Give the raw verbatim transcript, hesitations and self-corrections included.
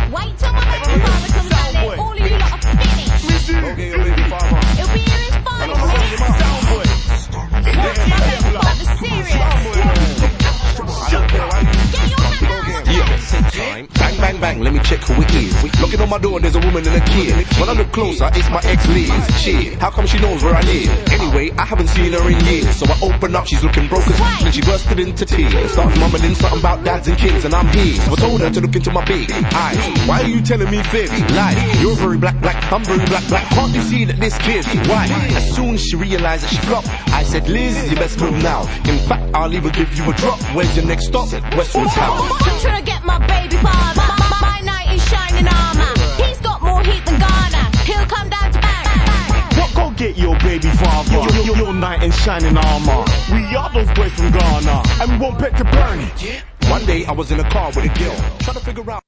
Wait till my baby father comes out there, all of you lot are finished. Go get your baby father. He'll be here in five minutes. Soundboy. Watch my baby father serious. I don't care why you Get your hand out. Yeah, bang, bang, bang, let me check who it is. Knocking on my door, there's a woman and a kid. When I look closer, it's my ex-Liz. Shit, how come she knows where I live? Anyway, I haven't seen her in years. So I open up, she's looking broke as then she bursted into tears and starts mumbling something about dads and kids, and I'm here. So I told her to look into my big eyes. Why are you telling me fibs? Lies. You're very black, black, I'm very black, black. Can't you see that this kid? Why? As soon as she realized that she flopped, I said, Liz, you best move now. In fact, I'll even give you a drop. Where's your next stop? Westwood Town. I'm trying to get my baby father. My, my knight in shining armor. He's got more heat than Ghana. He'll come down to bang, bang. What, go get your baby father. Your, your, your knight in shining armor. We are those boys from Ghana, and we won't bet to burn it. One day I was in a car with a girl, trying to figure out